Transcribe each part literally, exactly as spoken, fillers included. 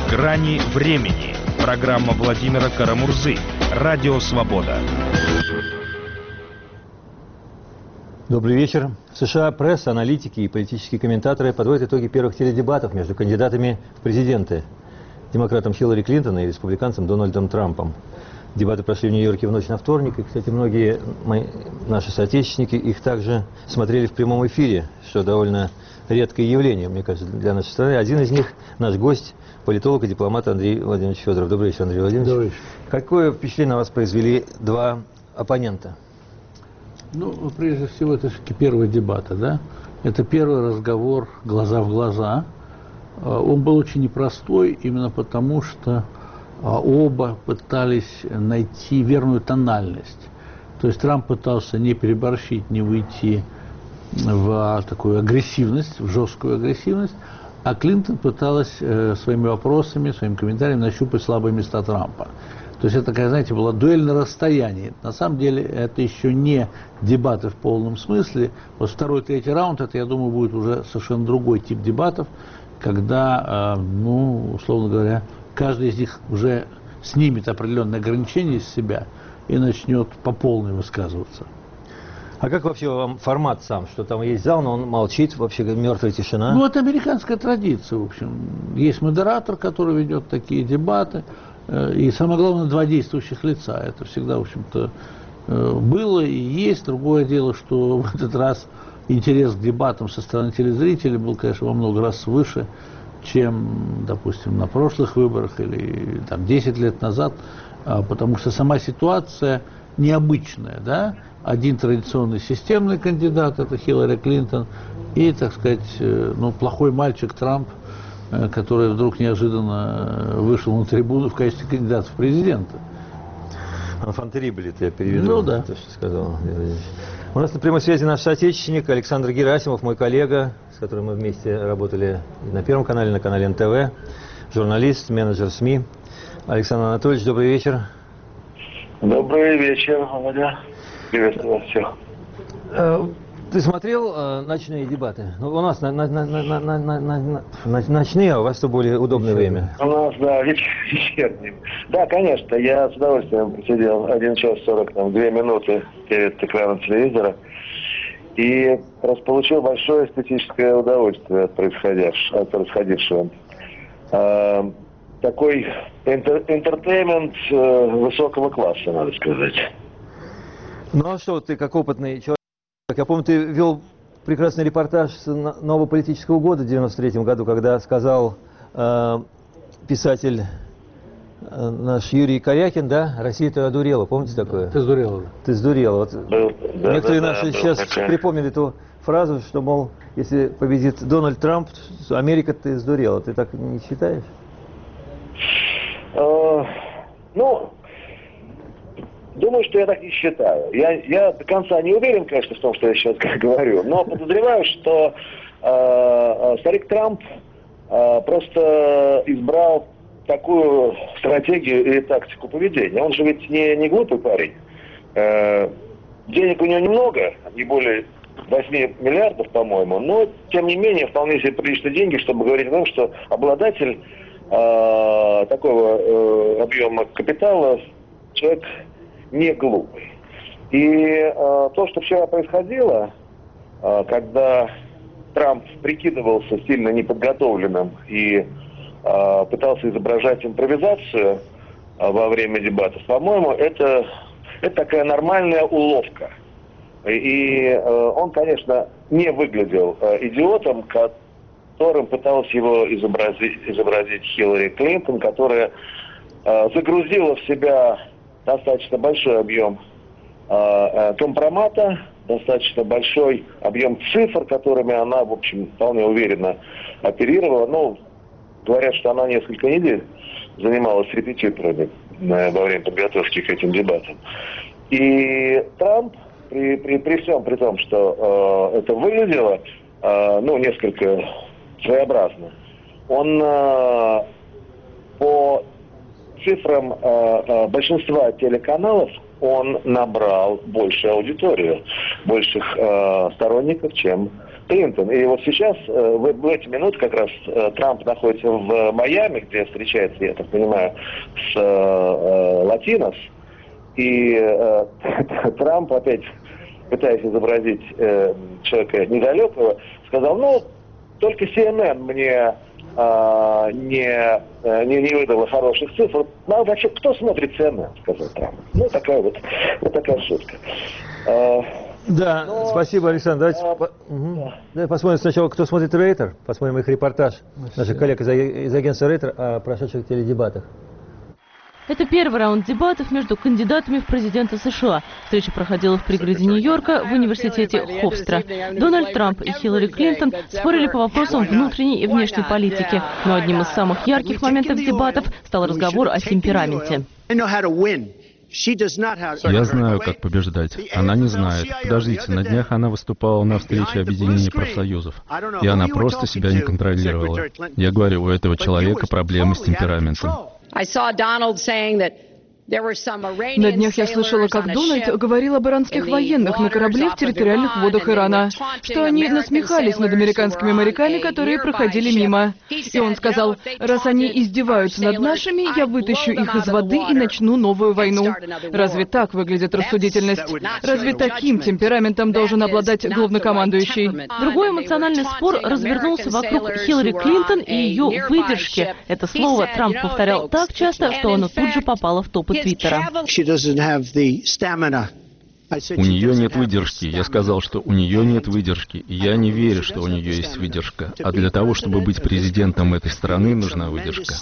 Грани времени. Программа Владимира Карамурзы. Радио Свобода. Добрый вечер. В США пресса, аналитики и политические комментаторы подводят итоги первых теледебатов между кандидатами в президенты. Демократом Хиллари Клинтон и республиканцем Дональдом Трампом. Дебаты прошли в Нью-Йорке в ночь на вторник, и, кстати, многие мои, наши соотечественники их также смотрели в прямом эфире, что довольно редкое явление, мне кажется, для нашей страны. Один из них – наш гость, политолог и дипломат Андрей Владимирович Федоров. Добрый вечер, Андрей Владимирович. Добрый вечер. Какое впечатление на вас произвели два оппонента? Ну, прежде всего, это все-таки первые дебаты, да? Это первый разговор глаза в глаза. Он был очень непростой, именно потому что оба пытались найти верную тональность. То есть Трамп пытался не переборщить, не уйти в такую агрессивность, в жесткую агрессивность, а Клинтон пыталась своими вопросами, своими комментариями нащупать слабые места Трампа. То есть это такая, знаете, была дуэль на расстоянии. На самом деле это еще не дебаты в полном смысле. Вот второй, третий раунд, это, я думаю, будет уже совершенно другой тип дебатов, когда, ну, условно говоря, каждый из них уже снимет определенные ограничения из себя и начнет по полной высказываться. А как вообще вам формат сам? Что там есть зал, но он молчит, вообще мертвая тишина? Ну, это американская традиция, в общем. Есть модератор, который ведет такие дебаты, и самое главное, два действующих лица. Это всегда, в общем-то, было и есть. Другое дело, что в этот раз интерес к дебатам со стороны телезрителей был, конечно, во много раз выше, чем, допустим, на прошлых выборах или там десять лет назад, потому что сама ситуация необычная, да? Один традиционный системный кандидат, это Хиллари Клинтон, и, так сказать, ну, плохой мальчик Трамп, который вдруг неожиданно вышел на трибуну в качестве кандидата в президенты. Enfant terrible, это я переведу. Ну да. То, что сказал. У нас на прямой связи наш соотечественник Александр Герасимов, мой коллега, с которым мы вместе работали на Первом канале, на канале эн тэ вэ, журналист, менеджер СМИ. Александр Анатольевич, добрый вечер. Добрый вечер, Володя. Приветствую вас всех. Ты смотрел э, ночные дебаты? Ну, у нас на, на, на, на, на, на, на, на, ночные, а у вас то более удобное время. У нас, да, вечерние. Да, конечно, я с удовольствием посидел один час сорок две минуты перед экраном телевизора и просто получил большое эстетическое удовольствие от происходившего. От происходившего. Э, такой интер, интертеймент э, высокого класса, надо сказать. Ну а что, ты как опытный человек, я помню, ты вел прекрасный репортаж с нового политического года в девяносто третьем году, когда сказал э, писатель э, наш Юрий Корякин, да, Россия-то одурела, помните такое? Ты сдурела. Ты сдурела. Вот Был, да, некоторые да, наши да, сейчас такая. припомнили эту фразу, что, мол, если победит Дональд Трамп, Америка ты сдурела. Ты так не считаешь? Э, ну... Думаю, что я так не считаю. Я, я до конца не уверен, конечно, в том, что я сейчас говорю, но подозреваю, что э, старик Трамп э, просто избрал такую стратегию и тактику поведения. Он же ведь не, не глупый парень. Э, денег у него немного, не более восьми миллиардов, по-моему, но, тем не менее, вполне себе приличные деньги, чтобы говорить о том, что обладатель э, такого э, объема капитала человек не глупый. И э, то, что вчера происходило, э, когда Трамп прикидывался сильно неподготовленным и э, пытался изображать импровизацию э, во время дебатов, по-моему, это, это такая нормальная уловка. И э, он, конечно, не выглядел э, идиотом, которым пыталась его изобразить, изобразить Хиллари Клинтон, которая э, загрузила в себя достаточно большой объем э, компромата, достаточно большой объем цифр, которыми она, в общем, вполне уверенно оперировала. Ну, говорят, что она несколько недель занималась с репетиторами э, во время подготовки к этим дебатам. И Трамп, при, при, при всем при том, что э, это выглядело, э, ну, несколько своеобразно, он э, по цифрам э, э, большинства телеканалов он набрал большую аудиторию, больших э, сторонников, чем Клинтон. И вот сейчас, в, в эти минуты как раз Трамп находится в Майами, где встречается, я так понимаю, с э, Латинос. И э, Трамп опять, пытаясь изобразить э, человека недалекого, сказал, ну, только си эн эн мне э, не, не, не выдала хороших цифр. Ну, а вообще, кто смотрит си эн эн, сказал Трамп. Ну, такая вот, вот такая шутка. Э, Да, но, спасибо, Александр. Давайте а, по, угу. да. Давайте посмотрим сначала, кто смотрит Рейтер. Посмотрим их репортаж наших коллег из, из агентства Рейтер о прошедших теледебатах. Это первый раунд дебатов между кандидатами в президенты США. Встреча проходила в пригороде Нью-Йорка в университете Хofstra. Дональд Трамп и Хиллари Клинтон спорили по вопросам внутренней и внешней политики. Но одним из самых ярких моментов дебатов стал разговор о темпераменте. Я знаю, как побеждать. Она не знает. Подождите, на днях она выступала на встрече объединения профсоюзов. И она просто себя не контролировала. Я говорю, у этого человека проблемы с темпераментом. На днях я слышала, как Дональд говорил об иранских военных на корабле в территориальных водах Ирана, что они насмехались над американскими моряками, которые проходили мимо. И он сказал, раз они издеваются над нашими, я вытащу их из воды и начну новую войну. Разве так выглядит рассудительность? Разве таким темпераментом должен обладать главнокомандующий? Другой эмоциональный спор развернулся вокруг Хиллари Клинтон и ее выдержки. Это слово Трамп повторял так часто, что оно тут же попало в топы Твиттера. У нее нет выдержки. Я сказал, что у нее нет выдержки. И я не верю, что у нее есть выдержка. А для того, чтобы быть президентом этой страны, нужна выдержка.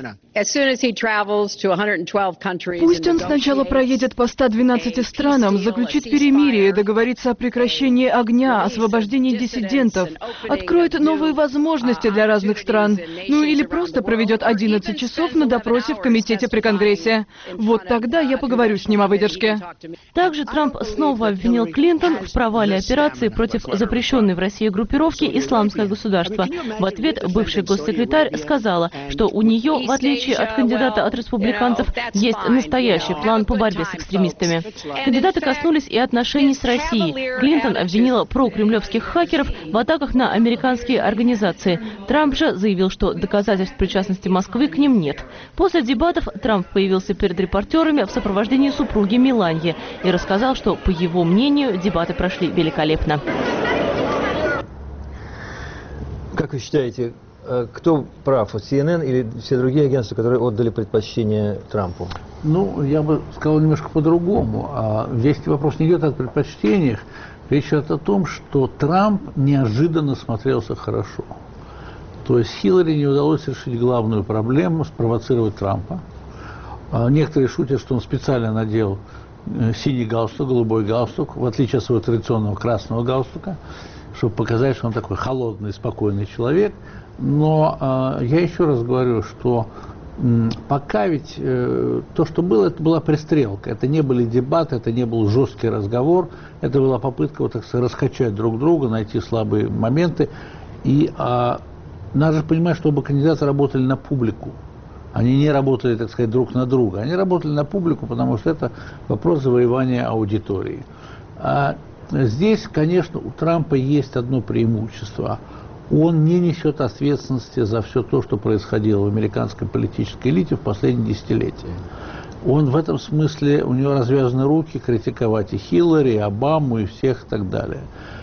Пусть он сначала проедет по ста двенадцати странам, заключит перемирие, договорится о прекращении огня, освобождении диссидентов, откроет новые возможности для разных стран, ну или просто проведет одиннадцать часов на допросе в комитете при Конгрессе. Вот тогда я поговорю с ним о выдержке. Также Трамп снова обвинил Клинтон в провале операции против запрещенной в России группировки «Исламское государство». В ответ бывший госсекретарь сказала, что у нее, в отличие от кандидата от республиканцев, есть настоящий план по борьбе с экстремистами. Кандидаты коснулись и отношений с Россией. Клинтон обвинила прокремлевских хакеров в атаках на американские организации. Трамп же заявил, что доказательств причастности Москвы к ним нет. После дебатов Трамп появился перед репортерами в сопровождении супруги Меланьи и рассказал, что, по его мнению, дебаты прошли великолепно. Как вы считаете, кто прав, си эн эн или все другие агентства, которые отдали предпочтение Трампу? Ну, я бы сказал немножко по-другому. Здесь вопрос не идет о предпочтениях. Речь идет о том, что Трамп неожиданно смотрелся хорошо. То есть Хиллари не удалось решить главную проблему, спровоцировать Трампа. Некоторые шутят, что он специально надел синий галстук, голубой галстук, в отличие от своего традиционного красного галстука, чтобы показать, что он такой холодный, спокойный человек. Но э, я еще раз говорю, что э, пока ведь э, то, что было, это была пристрелка. Это не были дебаты, это не был жесткий разговор, это была попытка, вот, так сказать, раскачать друг друга, найти слабые моменты. И э, надо же понимать, что оба кандидата работали на публику. Они не работали, так сказать, друг на друга. Они работали на публику, потому что это вопрос завоевания аудитории. А здесь, конечно, у Трампа есть одно преимущество. Он не несет ответственности за все то, что происходило в американской политической элите в последние десятилетия. Он в этом смысле, у него развязаны руки критиковать и Хиллари, и Обаму, и всех и так далее.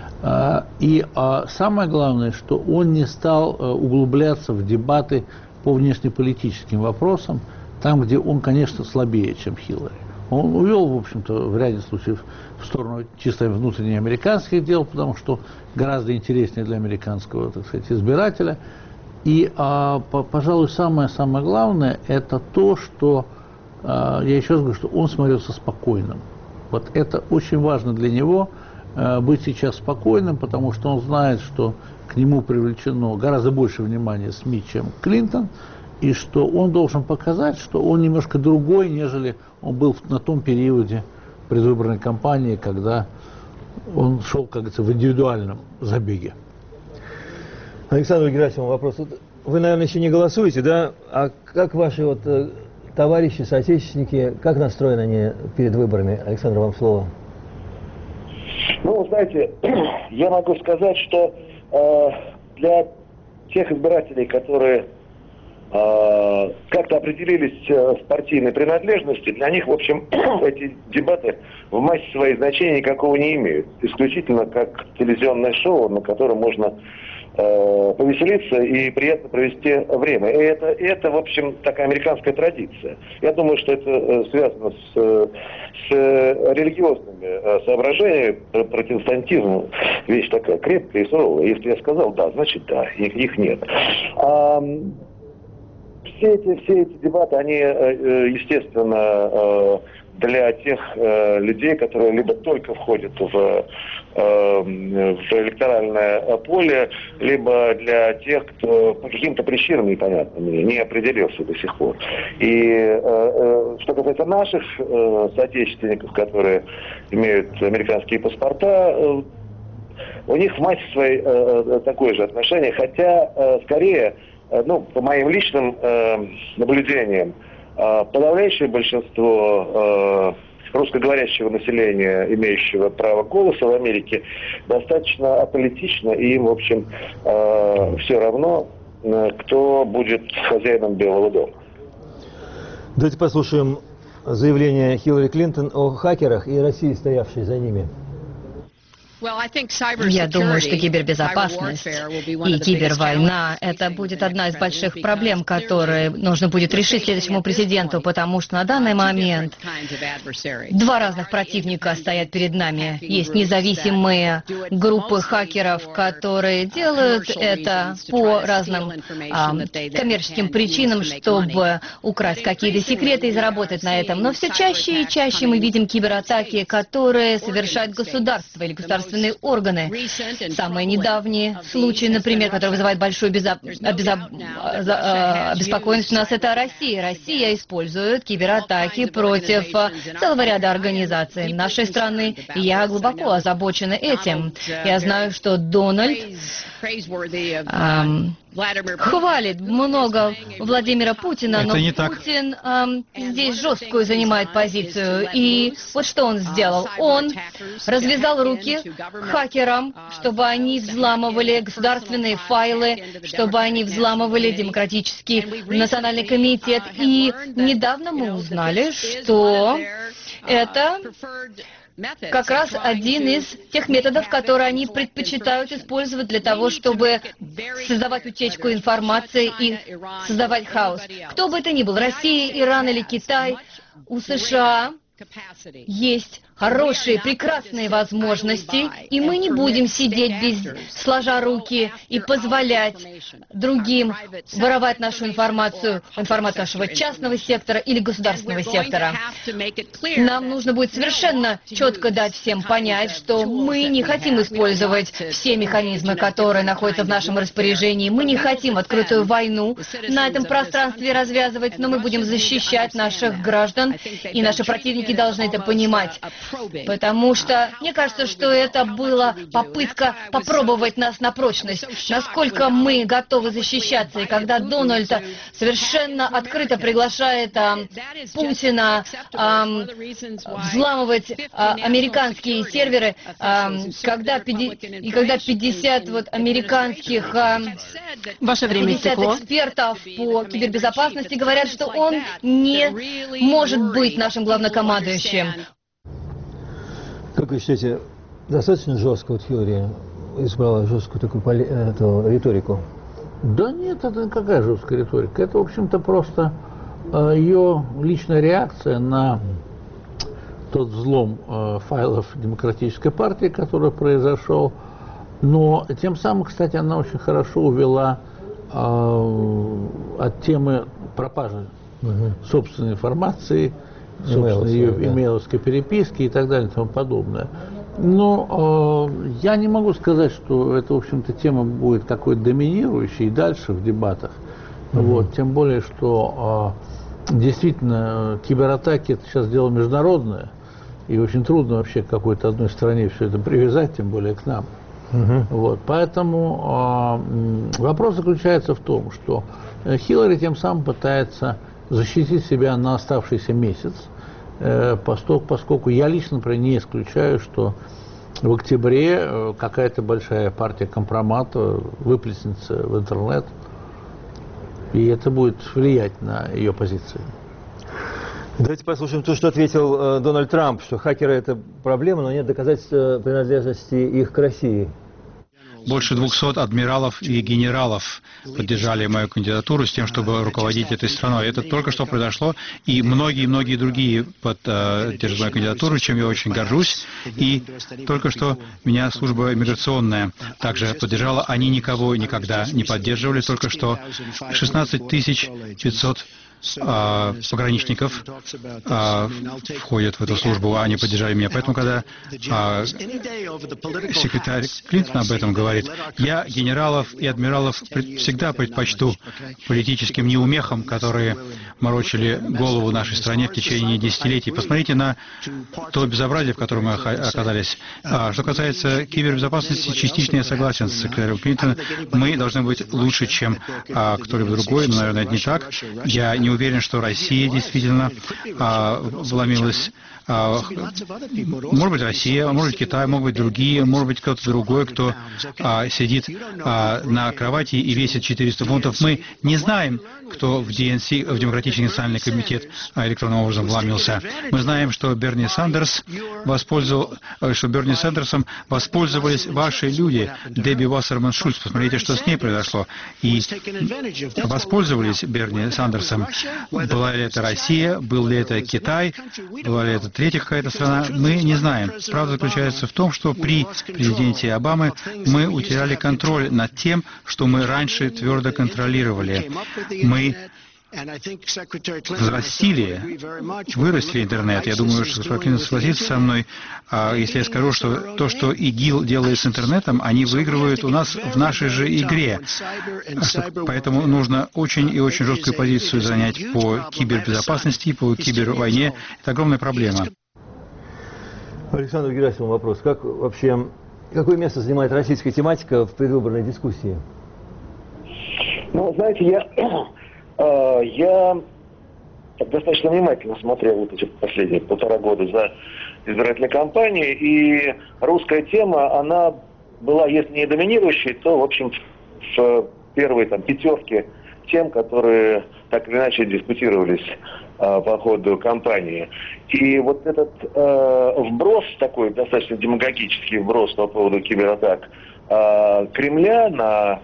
И самое главное, что он не стал углубляться в дебаты по внешнеполитическим вопросам, там, где он, конечно, слабее, чем Хиллари. Он увел, в общем-то, в ряде случаев в сторону чисто внутренних американских дел, потому что гораздо интереснее для американского, так сказать, избирателя. И, а, по, пожалуй, самое-самое главное, это то, что, а, я еще раз говорю, что он смотрелся спокойным. Вот это очень важно для него, а, быть сейчас спокойным, потому что он знает, что к нему привлечено гораздо больше внимания СМИ, чем Клинтон, и что он должен показать, что он немножко другой, нежели он был на том периоде предвыборной кампании, когда он шел, как говорится, в индивидуальном забеге. Александр Герасимов, вопрос. Вы, наверное, еще не голосуете, да? А как ваши вот товарищи, соотечественники, как настроены они перед выборами? Александр, вам слово. Ну, знаете, я могу сказать, что э, для тех избирателей, которые э, как-то определились э, в партийной принадлежности, для них, в общем, эти дебаты в массе своих значений никакого не имеют. Исключительно как телевизионное шоу, на котором можно э, повеселиться и приятно провести время. И это, это, в общем, такая американская традиция. Я думаю, что это э, связано с, с религиозными э, соображениями. Протестантизм вещь такая крепкая и суровая. Если я сказал да, значит да, их, их нет. А, все, эти, все эти дебаты, они, э, естественно, э, для тех э, людей, которые либо только входят в, э, в электоральное поле, либо для тех, кто по каким-то причинам непонятным не определился до сих пор. И э, э, что касается наших э, соотечественников, которые имеют американские паспорта, э, у них в массе своей э, такое же отношение, хотя э, скорее, э, ну, по моим личным э, наблюдениям, подавляющее большинство э, русскоговорящего населения, имеющего право голоса в Америке, достаточно аполитично, и им, в общем, э, все равно, э, кто будет хозяином Белого дома. Давайте послушаем заявление Хиллари Клинтон о хакерах и России, стоявшей за ними. Я думаю, что кибербезопасность и кибервойна – это будет одна из больших проблем, которые нужно будет решить следующему президенту, потому что на данный момент два разных противника стоят перед нами. Есть независимые группы хакеров, которые делают это по разным а, коммерческим причинам, чтобы украсть какие-то секреты и заработать на этом. Но все чаще и чаще мы видим кибератаки, которые совершают государства или государственные органы. Самые недавние случаи, например, которые вызывают большую безо... Безо... обеспокоенность у нас, это Россия. Россия использует кибератаки против целого ряда организаций нашей страны. И я глубоко озабочена этим. Я знаю, что Дональд эм, хвалит много Владимира Путина, но Путин эм, здесь жесткую занимает позицию. И вот что он сделал. Он развязал руки хакерам, чтобы они взламывали государственные файлы, чтобы они взламывали демократический национальный комитет. И недавно мы узнали, что это как раз один из тех методов, которые они предпочитают использовать для того, чтобы создавать утечку информации и создавать хаос. Кто бы это ни был, Россия, Иран или Китай, у США есть хорошие, прекрасные возможности, и мы не будем сидеть без, сложа руки и позволять другим воровать нашу информацию, информацию нашего частного сектора или государственного сектора. Нам нужно будет совершенно четко дать всем понять, что мы не хотим использовать все механизмы, которые находятся в нашем распоряжении. Мы не хотим открытую войну на этом пространстве развязывать, но мы будем защищать наших граждан, и наши противники должны это понимать. Потому что мне кажется, что это была попытка попробовать нас на прочность, насколько мы готовы защищаться. И когда Дональд совершенно открыто приглашает а, Путина а, взламывать а, американские серверы, а, когда пятьдесят, и когда пятьдесят вот, американских а, Ваше время пятьдесят истекло. экспертов по кибербезопасности говорят, что он не может быть нашим главнокомандующим. Как вы считаете, достаточно жестко вот Хиллари избрала жесткую такую поли... эту риторику? Да нет, это какая жесткая риторика. Это, в общем-то, просто э, ее личная реакция на тот взлом э, файлов Демократической партии, который произошел. Но тем самым, кстати, она очень хорошо увела э, от темы пропажи угу. собственной информации, собственно, ее да. имейловской переписки и так далее и тому подобное. Но э, я не могу сказать, что эта, в общем-то, тема будет какой-то доминирующей и дальше в дебатах. Mm-hmm. Вот, тем более, что э, действительно кибератаки – это сейчас дело международное, и очень трудно вообще к какой-то одной стране все это привязать, тем более к нам. Mm-hmm. Вот, поэтому э, вопрос заключается в том, что Хиллари тем самым пытается защитить себя на оставшийся месяц, поскольку я лично, например, не исключаю, что в октябре какая-то большая партия компромата выплеснется в интернет, и это будет влиять на ее позиции. Давайте послушаем то, что ответил э, Дональд Трамп, что хакеры – это проблема, но нет доказательств э, принадлежности их к России. Больше двухсот адмиралов и генералов поддержали мою кандидатуру с тем, чтобы руководить этой страной. Это только что произошло, и многие-многие другие поддержали мою кандидатуру, чем я очень горжусь. И только что меня служба иммиграционная также поддержала. Они никого никогда не поддерживали. Только что шестнадцать тысяч пятьсот А, пограничников а, входят в эту службу, они поддержали меня. Поэтому, когда а, секретарь Клинтон об этом говорит, я генералов и адмиралов пред, всегда предпочту политическим неумехам, которые морочили голову нашей стране в течение десятилетий. Посмотрите на то безобразие, в котором мы оказались. А, что касается кибербезопасности, частично я согласен с секретарем Клинтоном. Мы должны быть лучше, чем а, кто-либо другой, но, наверное, это не так. Я не уверен, что Россия действительно а, вломилась. А, может быть, Россия, может быть, Китай, могут быть другие, может быть, кто-то другой, кто а, сидит а, на кровати и весит четыреста фунтов. Мы не знаем, кто в ди эн си, в Демократический национальный комитет, а, электронным образом вломился. Мы знаем, что Берни Сандерс воспользовал, что Берни Сандерсом воспользовались ваши люди, Дебби Вассерман Шульц. Посмотрите, что с ней произошло. И воспользовались Берни Сандерсом. Была ли это Россия, был ли это Китай, была ли это третья какая-то страна, мы не знаем. Правда заключается в том, что при президенте Обамы мы утеряли контроль над тем, что мы раньше твердо контролировали. Мы взрастили, вырастили интернет. Я думаю, что господин Клинтон согласится со мной, если я скажу, что то, что ИГИЛ делает с интернетом, они выигрывают у нас в нашей же игре. Поэтому нужно очень и очень жесткую позицию занять по кибербезопасности, по кибервойне. Это огромная проблема. Александр Герасимов, вопрос. Как вообще, какое место занимает российская тематика в предвыборной дискуссии? Ну, знаете, я... Я достаточно внимательно смотрел вот эти последние полтора года за избирательной кампанией, и русская тема, она была, если не доминирующей, то, в общем, в первой там, пятерке тем, которые так или иначе дискутировались а, по ходу кампании. И вот этот а, вброс, такой достаточно демагогический вброс по поводу кибератак а, Кремля на...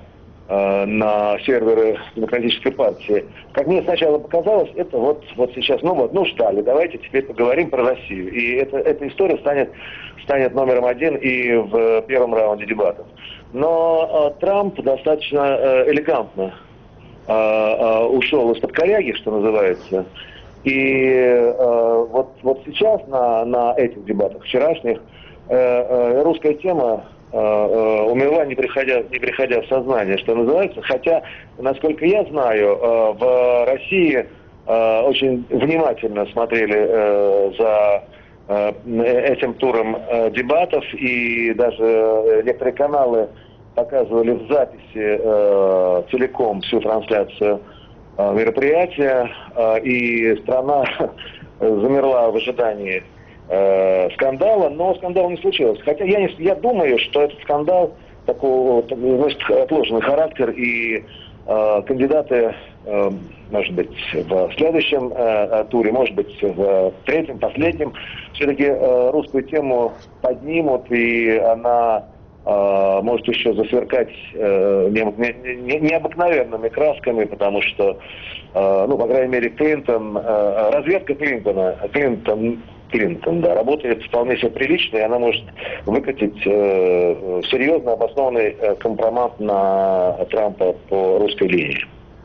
на серверы Демократической партии. Как мне сначала показалось, это вот, вот сейчас, ну вот, ну ждали, давайте теперь поговорим про Россию. И это, эта история станет, станет номером один и в первом раунде дебатов. Но э, Трамп достаточно э, элегантно э, э, ушел из-под коряги, что называется. И э, вот, вот сейчас на, на этих дебатах вчерашних э, э, русская тема умерла, не приходя, не приходя в сознание, что называется. Хотя, насколько я знаю, в России очень внимательно смотрели за этим туром дебатов, и даже некоторые каналы показывали в записи целиком всю трансляцию мероприятия, и страна замерла в ожидании скандала, но скандала не случилось. Хотя я, не, я думаю, что этот скандал такого, значит, отложенный характер, и э, кандидаты, э, может быть, в следующем э, туре, может быть, в третьем, последнем, все-таки э, русскую тему поднимут, и она э, может еще засверкать э, не, не, необыкновенными красками, потому что, э, ну, по крайней мере, Клинтон, э, разведка Клинтона, Клинтон, Клинтон, да, работает вполне себе прилично, и она может выкатить э, серьезно обоснованный э, компромат на Трампа по русской линии.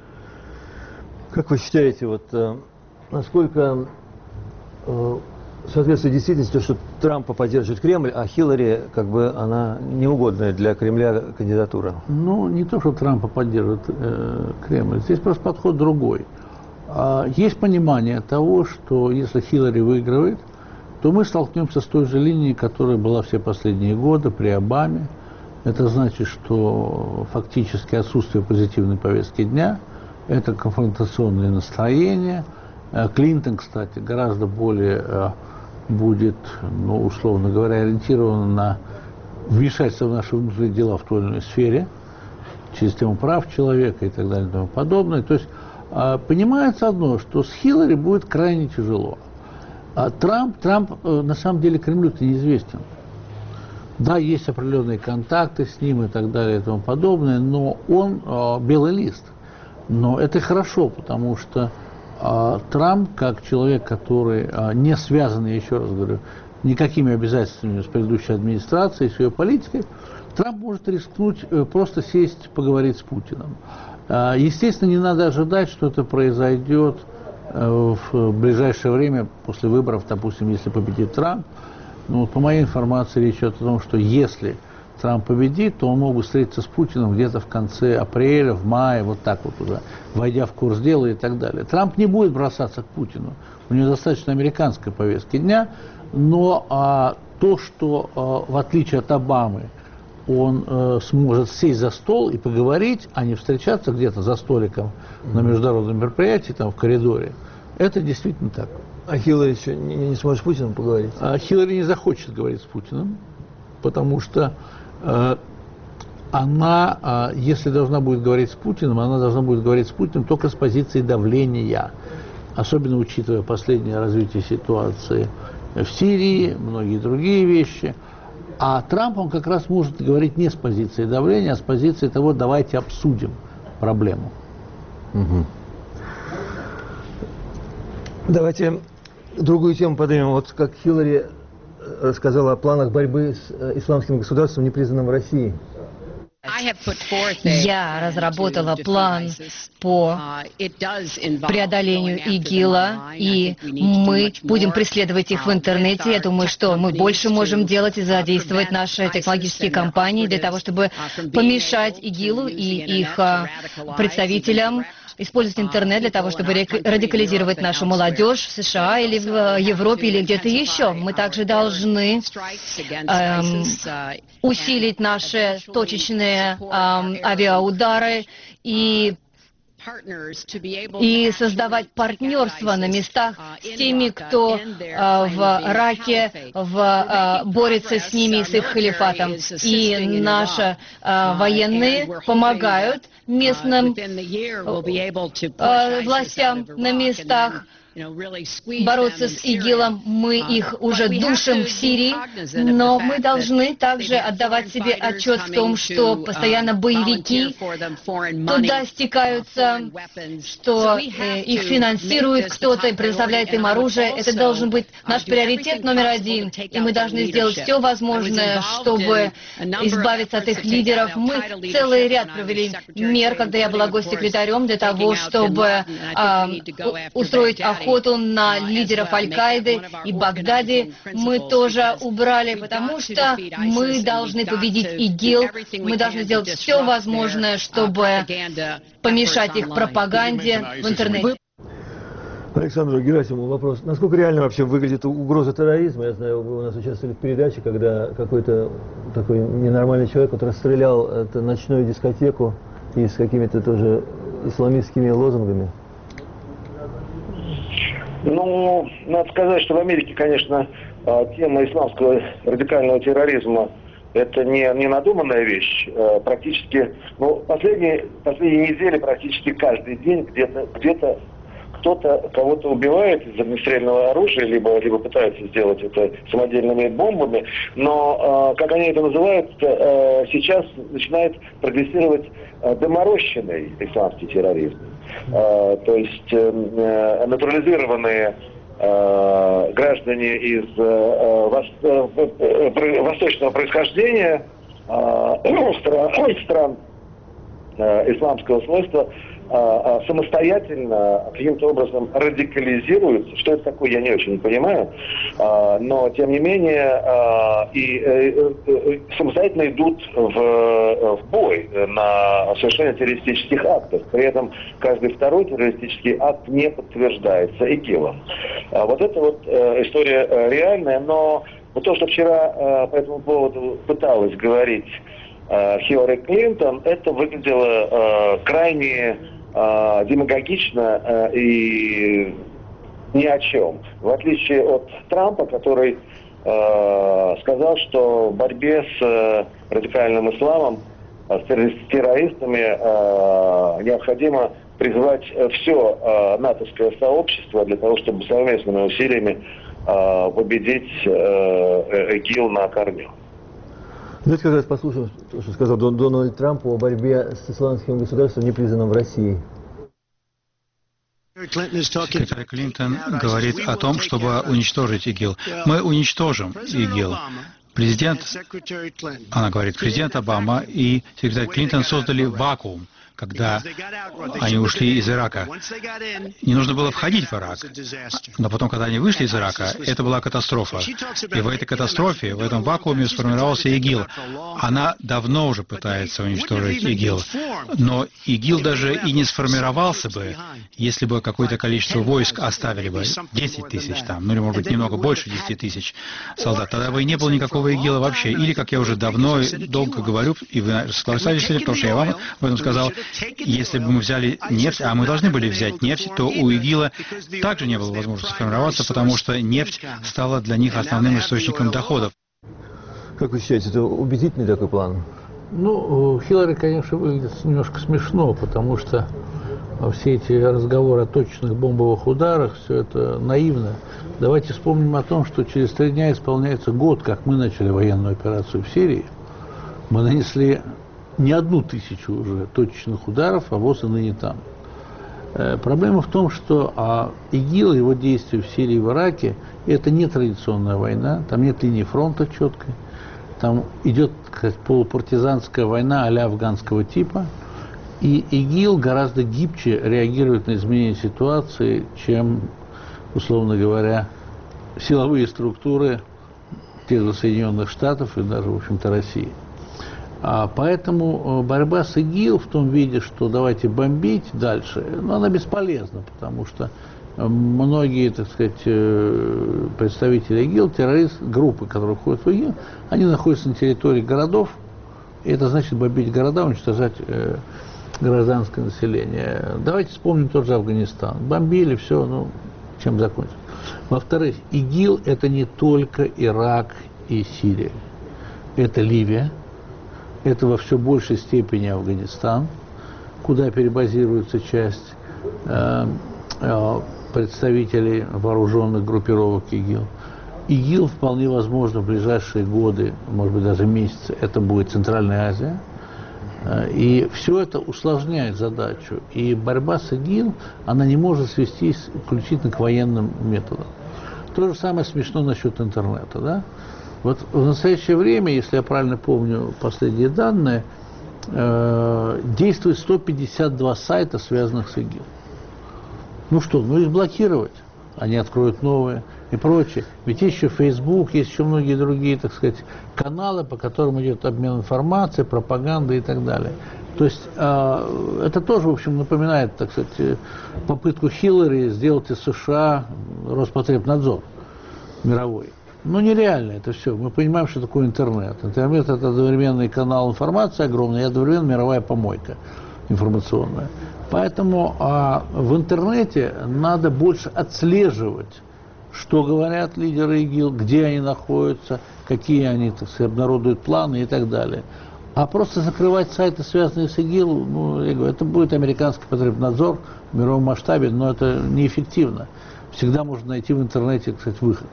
Как вы считаете, вот э, насколько э, соответствует действительности, что Трампа поддерживает Кремль, а Хиллари, как бы, она неугодная для Кремля кандидатура? Ну, не то, что Трампа поддерживает э, Кремль, здесь просто подход другой. А, есть понимание того, что если Хиллари выигрывает, то мы столкнемся с той же линией, которая была все последние годы при Обаме. Это значит, что фактически отсутствие позитивной повестки дня, это конфронтационные настроения. Клинтон, кстати, гораздо более будет, ну, условно говоря, ориентирован на вмешательство в наши внутренние дела в той или иной сфере, через тему прав человека и так далее и тому подобное. То есть понимается одно, что с Хиллари будет крайне тяжело. А Трамп, Трамп на самом деле Кремлю-то неизвестен. Да, есть определенные контакты с ним и так далее и тому подобное, но он э, белый лист. Но это хорошо, потому что э, Трамп, как человек, который э, не связан, я еще раз говорю, никакими обязательствами с предыдущей администрацией, с ее политикой, Трамп может рискнуть э, просто сесть, поговорить с Путиным. Э, естественно, не надо ожидать, что это произойдет э, в ближайшее время после выборов, допустим, если победит Трамп. Ну, вот по моей информации речь идет о том, что если Трамп победит, то он мог бы встретиться с Путиным где-то в конце апреля, в мае, вот так вот уже, войдя в курс дела и так далее. Трамп не будет бросаться к Путину. У него достаточно американской повестки дня, но а, то, что а, в отличие от Обамы он а, сможет сесть за стол и поговорить, а не встречаться где-то за столиком mm-hmm. на международном мероприятии, там в коридоре, это действительно так. А Хиллари что, не, не сможет с Путиным поговорить? А Хиллари не захочет говорить с Путиным, потому что э, она, э, если должна будет говорить с Путиным, она должна будет говорить с Путиным только с позиции давления, особенно учитывая последнее развитие ситуации в Сирии, многие другие вещи. А Трамп, он как раз может говорить не с позиции давления, а с позиции того, давайте обсудим проблему. Угу. Давайте другую тему поднимем. Вот как Хиллари рассказала о планах борьбы с исламским государством, непризнанным в России. Я разработала план по преодолению ИГИЛа, и мы будем преследовать их в интернете. Я думаю, что мы больше можем делать и задействовать наши технологические компании для того, чтобы помешать ИГИЛу и их представителям использовать интернет для того, чтобы радикализировать нашу молодежь в США или в Европе или где-то еще. Мы также должны эм, усилить наши точечные эм, авиаудары и и создавать партнерство на местах с теми, кто э, в Ираке в, э, борется с ними, с их халифатом. И наши э, военные помогают местным э, властям на местах бороться с ИГИЛом. Мы их уже душим в Сирии, но мы должны также отдавать себе отчет в том, что постоянно боевики туда стекаются, что э, их финансирует кто-то и предоставляет им оружие. Это должен быть наш приоритет номер один, и мы должны сделать все возможное, чтобы избавиться от их лидеров. Мы целый ряд провели мер, когда я была госсекретарем, для того, чтобы э, устроить охоту охоту на лидеров Аль-Каиды и Багдади мы тоже убрали, потому что мы должны победить ИГИЛ, мы должны сделать все возможное, чтобы помешать их пропаганде в интернете. Александру Герасимову вопрос. Насколько реально вообще выглядит угроза терроризма? Я знаю, вы у нас участвовали в передаче, когда какой-то такой ненормальный человек вот расстрелял эту ночную дискотеку и с какими-то тоже исламистскими лозунгами. Ну, надо сказать, что в Америке, конечно, тема исламского радикального терроризма – это не, не надуманная вещь. Практически, ну, последние, последние недели практически каждый день где-то где-то кто-то кого-то убивает из огнестрельного оружия, либо, либо пытается сделать это самодельными бомбами, но, как они это называют, сейчас начинает прогрессировать доморощенный исламский терроризм. Uh, то есть uh, натурализированные uh, граждане из uh, вос, uh, восточного происхождения uh, стран, стран uh, исламского свойства uh, uh, самостоятельно каким-то образом радикализируются. Что это такое, я не очень понимаю. Uh, но, тем не менее, uh, и uh, uh, самостоятельно идут в, в бой на совершение террористических актов. При этом каждый второй террористический акт не подтверждается ИГИЛом. Uh, вот это вот uh, история uh, реальная, но вот то, что вчера uh, по этому поводу пыталась говорить uh, Хиллари Клинтон, это выглядело uh, крайне uh, демагогично uh, и ни о чем. В отличие от Трампа, который э, сказал, что в борьбе с э, радикальным исламом, э, с террористами э, необходимо призвать все э, натовское сообщество для того, чтобы совместными усилиями э, победить э, ИГИЛ на корню. Давайте как раз послушаем, что сказал Дональд Трамп о борьбе с исламским государством, непризнанным в России. Секретарь Клинтон говорит о том, чтобы уничтожить ИГИЛ. Мы уничтожим ИГИЛ. Президент, она говорит, президент Обама и секретарь Клинтон создали вакуум, когда они ушли из Ирака. Не нужно было входить в Ирак. Но потом, когда они вышли из Ирака, это была катастрофа. И в этой катастрофе, в этом вакууме сформировался ИГИЛ. Она давно уже пытается уничтожить ИГИЛ. Но ИГИЛ даже и не сформировался бы, если бы какое-то количество войск оставили бы. десять тысяч там, ну или, может быть, немного больше десяти тысяч солдат. Тогда бы и не было никакого ИГИЛа вообще. Или, как я уже давно и долго говорю, и вы согласились с этим, потому что я вам об этом сказал, если бы мы взяли нефть, а мы должны были взять нефть, то у ИГИЛа также не было возможности сформироваться, потому что нефть стала для них основным источником доходов. Как вы считаете, это убедительный такой план? Ну, Хиллари, конечно, выглядит немножко смешно, потому что все эти разговоры о точных бомбовых ударах, все это наивно. Давайте вспомним о том, что через три дня исполняется год, как мы начали военную операцию в Сирии. Мы нанесли не одну тысячу уже точечных ударов, а ВОЗ и ныне там. Э, проблема в том, что а, ИГИЛ, его действия в Сирии и в Ираке, это не традиционная война, там нет линии фронта четкой, там идет, так сказать, полупартизанская война а-ля афганского типа, и ИГИЛ гораздо гибче реагирует на изменения ситуации, чем, условно говоря, силовые структуры тех же Соединенных Штатов и даже, в общем-то, России. А поэтому борьба с ИГИЛ в том виде, что давайте бомбить дальше, ну, она бесполезна, потому что многие, так сказать, представители ИГИЛ, террорист, группы, которые входят в ИГИЛ, они находятся на территории городов, и это значит бомбить города, уничтожать э, гражданское население. Давайте вспомним тот же Афганистан. Бомбили, все, ну, чем закончилось. Во-вторых, ИГИЛ это не только Ирак и Сирия, это Ливия. Это во все большей степени Афганистан, куда перебазируется часть э, э, представителей вооруженных группировок ИГИЛ. ИГИЛ вполне возможно в ближайшие годы, может быть даже месяцы, это будет Центральная Азия. Э, и все это усложняет задачу. И борьба с ИГИЛ, она не может свестись исключительно к военным методам. То же самое смешно насчет интернета, да? Вот в настоящее время, если я правильно помню последние данные, э, действует сто пятьдесят два сайта, связанных с ИГИЛ. Ну что, ну их блокировать, они откроют новые и прочее. Ведь есть еще Facebook, есть еще многие другие, так сказать, каналы, по которым идет обмен информацией, пропаганда и так далее. То есть э, это тоже, в общем, напоминает, так сказать, попытку Хиллари сделать из США Роспотребнадзор мировой. Ну, нереально это все. Мы понимаем, что такое интернет. Интернет – это одновременный канал информации огромный и одновременно мировая помойка информационная. Поэтому а, в интернете надо больше отслеживать, что говорят лидеры ИГИЛ, где они находятся, какие они, так сказать, обнародуют планы и так далее. А просто закрывать сайты, связанные с ИГИЛ, ну, я говорю, это будет американский потребнадзор в мировом масштабе, но это неэффективно. Всегда можно найти в интернете, кстати, выход.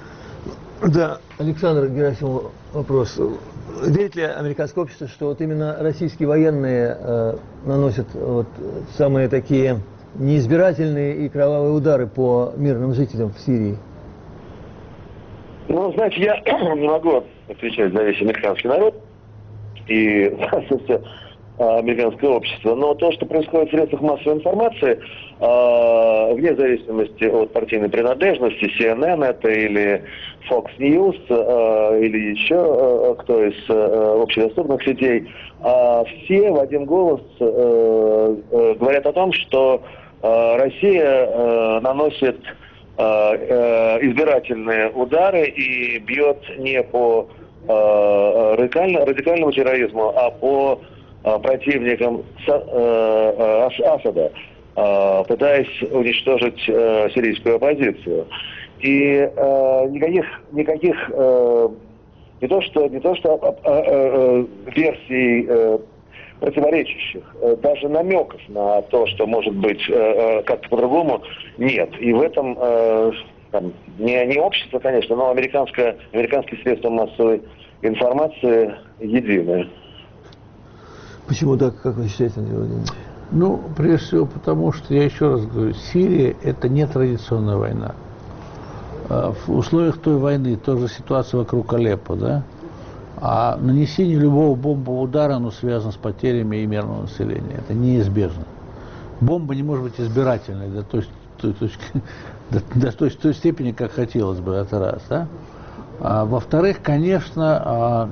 Да, Александр Герасимов, вопрос. Верит ли американское общество, что вот именно российские военные э, наносят вот самые такие неизбирательные и кровавые удары по мирным жителям в Сирии? Ну, знаете, я не могу отвечать за весь американский народ и за все американское общество, но то, что происходит в средствах массовой информации, э, вне зависимости от партийной принадлежности, си эн эн это или Fox News, э, или еще э, кто из э, общедоступных сетей, э, все в один голос э, э, говорят о том, что э, Россия э, наносит э, э, избирательные удары и бьет не по э, радикально, радикальному терроризму, а по противникам Асада, пытаясь уничтожить сирийскую оппозицию. И э, никаких, никаких э, не то что, не то что э, э, версий э, противоречащих, э, даже намеков на то, что может быть э, э, как-то по-другому, нет. И в этом э, там, не, не общество, конечно, но американское, американские средства массовой информации единые. Почему так, как вы считаете, Андрей Владимирович? Ну, прежде всего потому, что, я еще раз говорю, Сирия – это не традиционная война. В условиях той войны, тоже ситуация вокруг Алеппо, да, а нанесение любого бомбового удара, оно связано с потерями и мирного населения. Это неизбежно. Бомба не может быть избирательной до той, той, точки, до, до той, той степени, как хотелось бы, это раз. Да? А, во-вторых, конечно, а,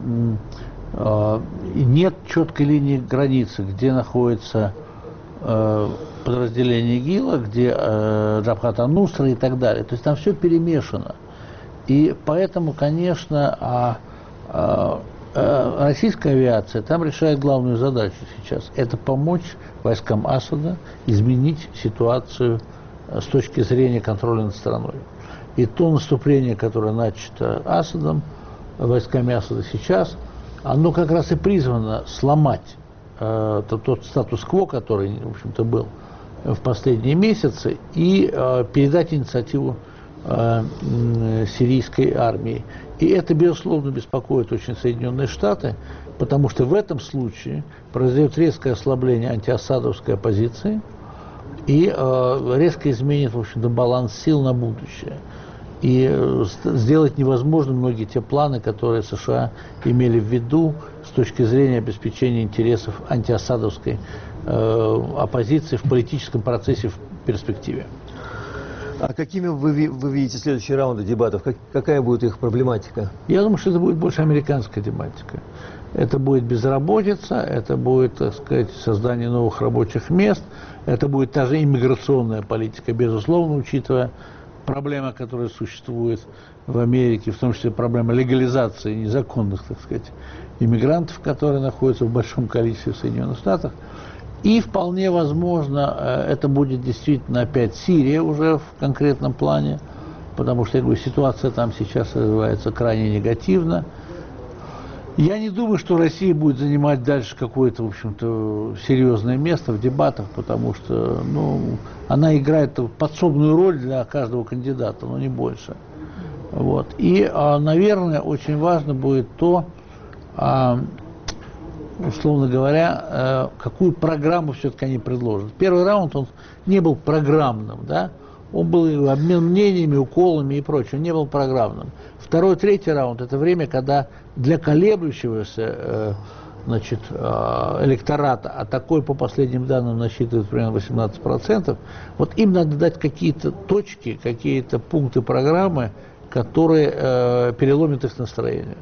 а, нет четкой линии границы, где находится а, подразделение ИГИЛа, где э, Джабхат ан-Нусра и так далее. То есть там все перемешано. И поэтому, конечно, а, а, а, российская авиация там решает главную задачу сейчас. Это помочь войскам Асада изменить ситуацию с точки зрения контроля над страной. И то наступление, которое начато Асадом, войсками Асада сейчас, оно как раз и призвано сломать э, тот, тот статус-кво, который, в общем-то, был в последние месяцы, и э, передать инициативу э, э, сирийской армии. И это, безусловно, беспокоит очень Соединенные Штаты, потому что в этом случае произойдет резкое ослабление антиасадовской оппозиции и э, резко изменит, в общем-то, баланс сил на будущее. И э, сделать невозможно многие те планы, которые США имели в виду с точки зрения обеспечения интересов антиасадовской оппозиции в политическом процессе в перспективе. А какими вы, вы видите следующие раунды дебатов? Как, какая будет их проблематика? Я думаю, что это будет больше американская тематика. Это будет безработица, это будет, так сказать, создание новых рабочих мест, это будет та же иммиграционная политика, безусловно, учитывая проблемы, которые существуют в Америке, в том числе проблема легализации незаконных, так сказать, иммигрантов, которые находятся в большом количестве в Соединенных Штатах. И вполне возможно, это будет действительно опять Сирия уже в конкретном плане, потому что, я говорю, ситуация там сейчас развивается крайне негативно. Я не думаю, что Россия будет занимать дальше какое-то, в общем-то, серьезное место в дебатах, потому что, ну, она играет подсобную роль для каждого кандидата, но не больше. Вот. И, наверное, очень важно будет то, условно говоря, какую программу все-таки они предложат. Первый раунд, он не был программным, да? Он был обмен мнениями, уколами и прочее, он не был программным. Второй, третий раунд – это время, когда для колеблющегося значит, электората, а такой, по последним данным, насчитывает примерно восемнадцать процентов, вот им надо дать какие-то точки, какие-то пункты программы, которые переломят их настроение.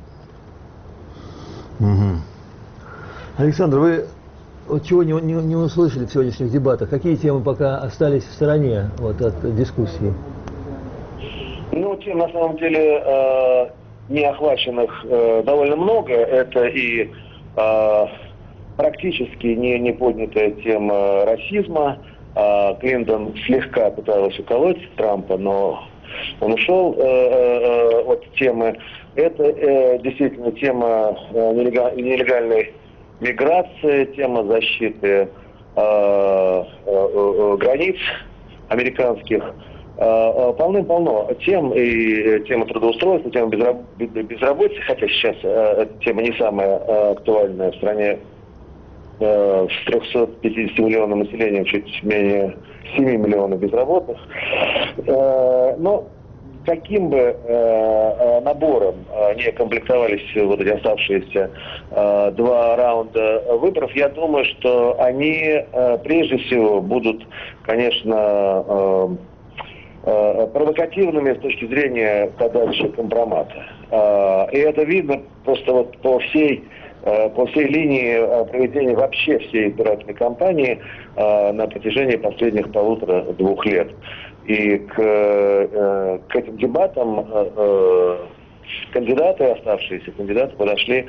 Угу. Александр, вы вот чего не, не, не услышали в сегодняшних дебатах? Какие темы пока остались в стороне вот, от дискуссии? Ну, тем на самом деле э, не охваченных э, довольно много. Это и э, практически не, не поднятая тема расизма. Э, Клинтон слегка пыталась уколоть Трампа, но он ушел э, э, от темы. Это э, действительно тема э, нелегальной миграции, тема защиты э, э, э, границ американских. Э, полным-полно тем, и тема трудоустройства, тема безраб... безработицы, хотя сейчас э, эта тема не самая э, актуальная в стране э, с трёхсот пятидесяти миллионным населением, чуть менее семи миллионов безработных. Э, но каким бы э, набором э, не комплектовались вот эти оставшиеся э, два раунда выборов, я думаю, что они э, прежде всего будут, конечно, э, э, провокативными с точки зрения подачи компромата. Э, и это видно просто вот по всей э, по всей линии проведения вообще всей избирательной кампании э, на протяжении последних полутора-двух лет. И к, э, к этим дебатам э, кандидаты, оставшиеся кандидаты, подошли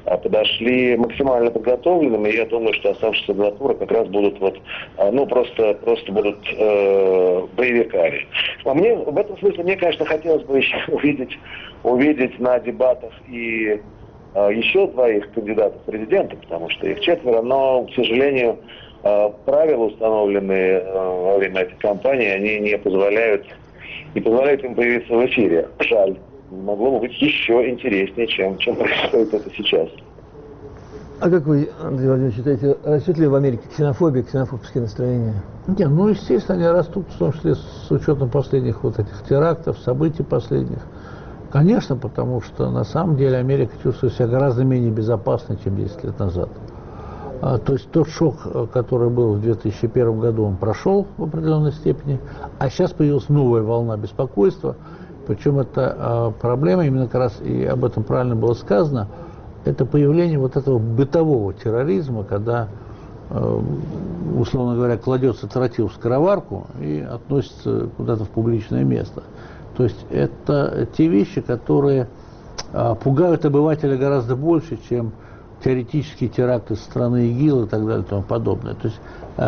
подошли максимально подготовленными. И я думаю, что оставшиеся два тура как раз будут вот, ну, просто, просто будут э, боевиками. А мне, в этом смысле, мне, конечно, хотелось бы еще увидеть, увидеть на дебатах и э, еще двоих кандидатов в президенты, потому что их четверо, но, к сожалению, э, правила, установленные э, во время этой кампании, они не позволяют, не позволяют им появиться в эфире. Жаль. Могло бы быть еще интереснее, чем, чем происходит это сейчас. А как вы, Андрей Владимирович, считаете, растет ли в Америке ксенофобия, ксенофобские настроения? Не, ну, естественно, они растут, в том числе с учетом последних вот этих терактов, событий последних. Конечно, потому что на самом деле Америка чувствует себя гораздо менее безопасной, чем десять лет назад. А, то есть тот шок, который был в две тысячи первом году, он прошел в определенной степени, а сейчас появилась новая волна беспокойства. Причем это а, проблема, именно как раз и об этом правильно было сказано, это появление вот этого бытового терроризма, когда, э, условно говоря, кладется тротил в скороварку и относится куда-то в публичное место. То есть это те вещи, которые э, пугают обывателя гораздо больше, чем теоретические теракты со стороны ИГИЛ и так далее и тому подобное. То есть э,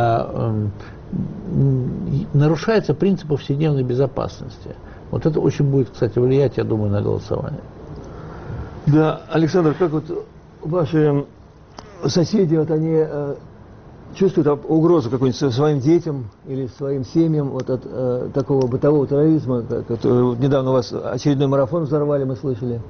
э, нарушается принцип повседневной безопасности. Вот это очень будет, кстати, влиять, я думаю, на голосование. Да, Александр, как вот ваши соседи, вот они э, чувствуют угрозу какую-нибудь своим детям или своим семьям вот от э, такого бытового терроризма, который вот недавно у вас очередной марафон взорвали, мы слышали?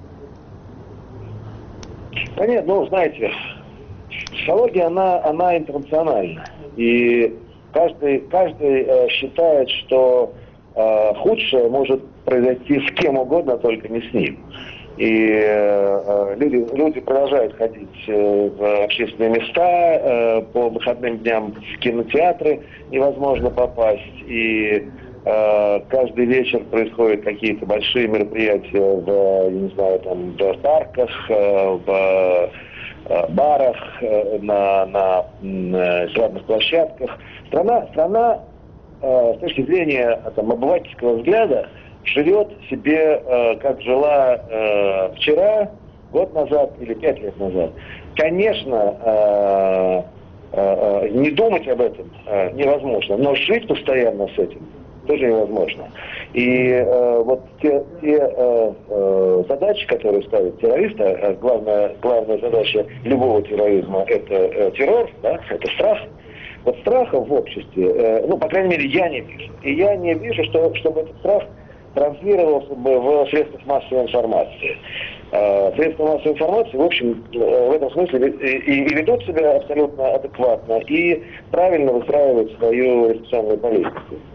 Да нет, ну, знаете, психология, она, она интернациональна. И каждый, каждый э, считает, что э, худшее может произойти с кем угодно, только не с ним. И э, люди, люди продолжают ходить э, в общественные места, э, по выходным дням в кинотеатры невозможно попасть. И э, каждый вечер происходят какие-то большие мероприятия в, я не знаю, там, в парках, э, в э, барах, э, на, на, на эстрадных площадках. Страна, страна э, с точки зрения там, обывательского взгляда, живет себе, э, как жила э, вчера, год назад или пять лет назад. Конечно, э, э, не думать об этом э, невозможно, но жить постоянно с этим тоже невозможно. И э, вот те, те э, э, задачи, которые ставят террористы, э, главная, главная задача любого терроризма – это э, террор, да, это страх. Вот страха в обществе, э, ну, по крайней мере, я не вижу. И я не вижу, что, чтобы этот страх транслировался бы в средствах массовой информации. Средства массовой информации, в общем, в этом смысле и, и ведут себя абсолютно адекватно и правильно выстраивают свою репутационную политику.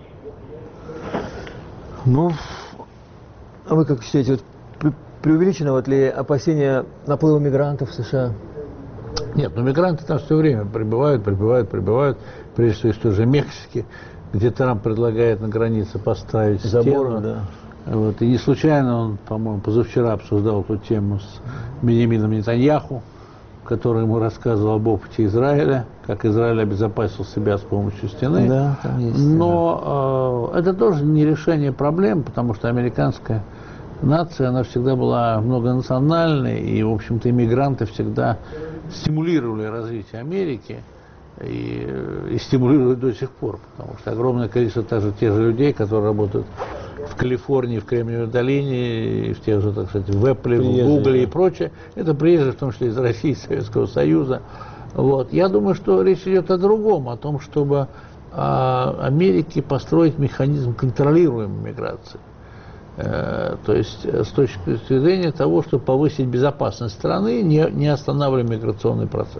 Ну, а вы как считаете, вот, преувеличено вот ли опасения наплыва мигрантов в США? Нет, но мигранты там все время прибывают, прибывают, прибывают, прежде всего из той же Мексики, где Трамп предлагает на границе поставить забор, да. Вот. И не случайно он, по-моему, позавчера обсуждал эту тему с Беньямином Нетаньяху, который ему рассказывал об опыте Израиля, как Израиль обезопасил себя с помощью стены. Да, там есть, но э, это тоже не решение проблем, потому что американская нация, она всегда была многонациональной, и, в общем-то, иммигранты всегда стимулировали развитие Америки. И, и стимулируют до сих пор, потому что огромное количество также тех же людей, которые работают в Калифорнии, в Кремниевой долине, и в тех же, так сказать, в Apple, в Google и прочее, это приезжие, в том числе из России, из Советского Союза. Вот. Я думаю, что речь идет о другом, о том, чтобы а, Америке построить механизм контролируемой миграции. Э, то есть с точки зрения того, чтобы повысить безопасность страны, не, не останавливая миграционный процесс.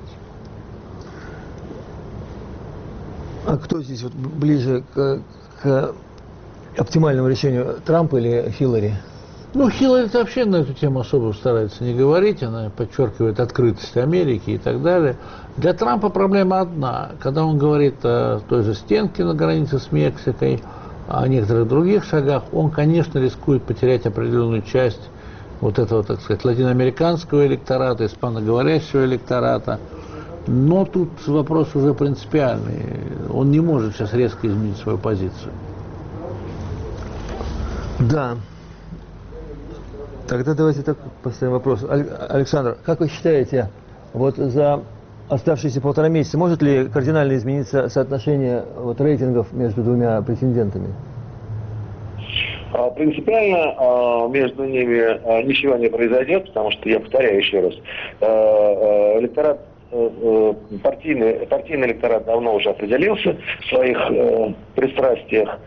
А кто здесь вот ближе к, к оптимальному решению, Трамп или Хиллари? Ну, Хиллари вообще на эту тему особо старается не говорить, она подчеркивает открытость Америки и так далее. Для Трампа проблема одна. Когда он говорит о той же стенке на границе с Мексикой, о некоторых других шагах, он, конечно, рискует потерять определенную часть вот этого, так сказать, латиноамериканского электората, испаноговорящего электората. Но тут вопрос уже принципиальный. Он не может сейчас резко изменить свою позицию. Да. Тогда давайте так поставим вопрос. Александр, как вы считаете, Вот за оставшиеся полтора месяца может ли кардинально измениться соотношение вот, рейтингов между двумя претендентами? Принципиально между ними ничего не произойдет, потому что, я повторяю еще раз, электорат, партийный, партийный электорат давно уже определился в своих пристрастиях.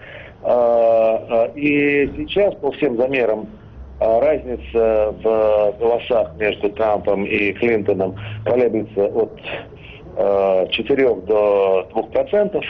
И сейчас по всем замерам разница в голосах между Трампом и Клинтоном колеблется от четырёх до двух процентов.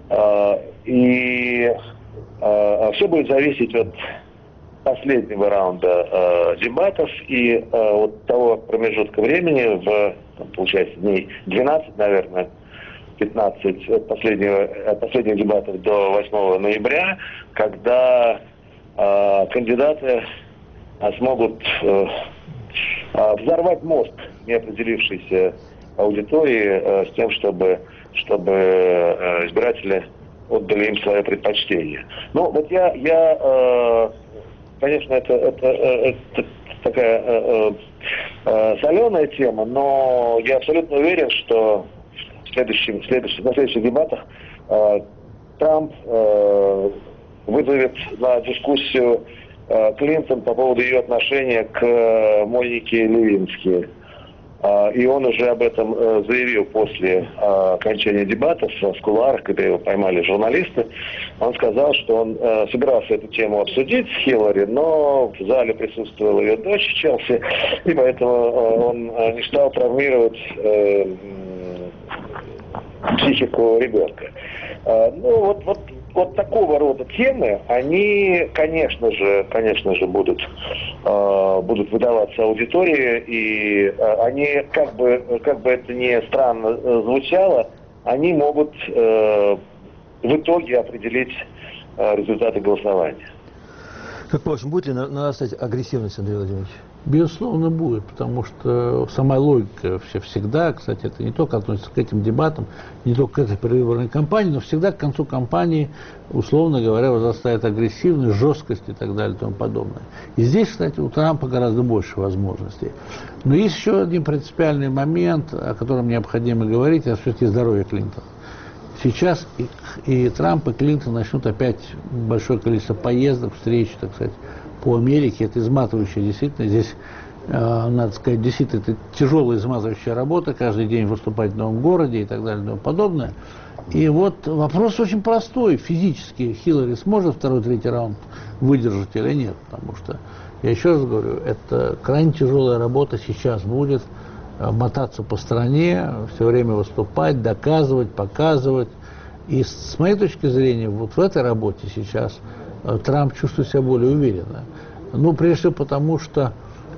И все будет зависеть от последнего раунда дебатов и от того промежутка времени, в, получается, дней двенадцать, наверное, пятнадцать от, последнего, от последних дебатов до восьмого ноября, когда э, кандидаты э, смогут э, э, взорвать мозг неопределившейся аудитории э, с тем, чтобы, чтобы э, избиратели отдали им свое предпочтение. Ну, вот я, я э, конечно, это, это, это такая э, э, соленая тема, но я абсолютно уверен, что в следующем, в следующем, на следующих дебатах э, Трамп э, вызовет на дискуссию э, Клинтон по поводу ее отношения к э, Монике Левински. Э, и он уже об этом э, заявил после э, окончания дебатов в кулуарах, когда его поймали журналисты. Он сказал, что он э, собирался эту тему обсудить с Хиллари, но в зале присутствовала ее дочь Челси, и поэтому э, он э, не стал травмировать э, психику ребенка. Э, ну вот, вот, вот такого рода темы, они, конечно же, конечно же, будут, э, будут выдаваться аудитории, и э, они, как бы, как бы это ни странно э, звучало, они могут э, в итоге определить э, результаты голосования. Как по-вашему, будет ли нарастать агрессивность, Андрей Владимирович? Безусловно, будет, потому что сама логика все всегда, кстати, это не только относится к этим дебатам, не только к этой предвыборной кампании, но всегда к концу кампании, условно говоря, возрастает агрессивность, жесткость и так далее и тому подобное. И здесь, кстати, у Трампа гораздо больше возможностей. Но есть еще один принципиальный момент, о котором необходимо говорить, это все-таки здоровье Клинтона. Сейчас и, и Трамп, и Клинтон начнут опять большое количество поездок, встреч, так сказать, по Америке. Это изматывающая действительно. Здесь, э, надо сказать, действительно, это тяжелая изматывающая работа, каждый день выступать в новом городе и так далее и тому подобное. И вот вопрос очень простой. Физически Хиллари сможет второй, третий раунд выдержать или нет? Потому что, я еще раз говорю, это крайне тяжелая работа сейчас будет. Мотаться по стране, все время выступать, доказывать, показывать. И с моей точки зрения, вот в этой работе сейчас Трамп чувствует себя более уверенно. Ну, прежде всего потому, что,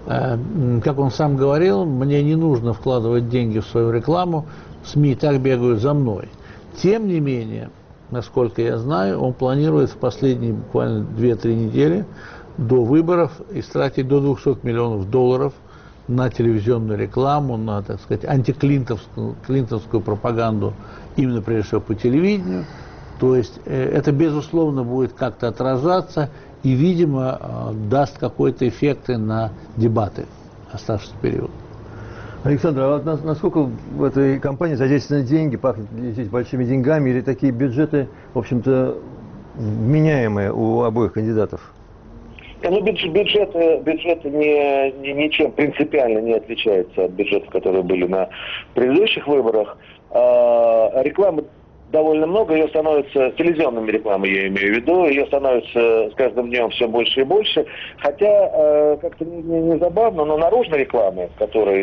как он сам говорил, мне не нужно вкладывать деньги в свою рекламу, СМИ и так бегают за мной. Тем не менее, насколько я знаю, он планирует в последние буквально две-три недели до выборов истратить до двухсот миллионов долларов на телевизионную рекламу, на, так сказать, антиклинтовскую клинтонскую пропаганду, именно прежде всего по телевидению. То есть э, это, безусловно, будет как-то отражаться и, видимо, э, даст какой-то эффект на дебаты оставшийся период. Александр, а вот насколько в этой кампании задействованы деньги, пахнет здесь большими деньгами, или такие бюджеты, в общем-то, вменяемые у обоих кандидатов? Ну, бюджеты, бюджеты не, не, ничем принципиально не отличаются от бюджетов, которые были на предыдущих выборах. А, рекламы довольно много, ее становится, телевизионными рекламой я имею в виду, ее становится с каждым днем все больше и больше. Хотя, э, как-то не, не, не забавно, но наружной рекламы, которая,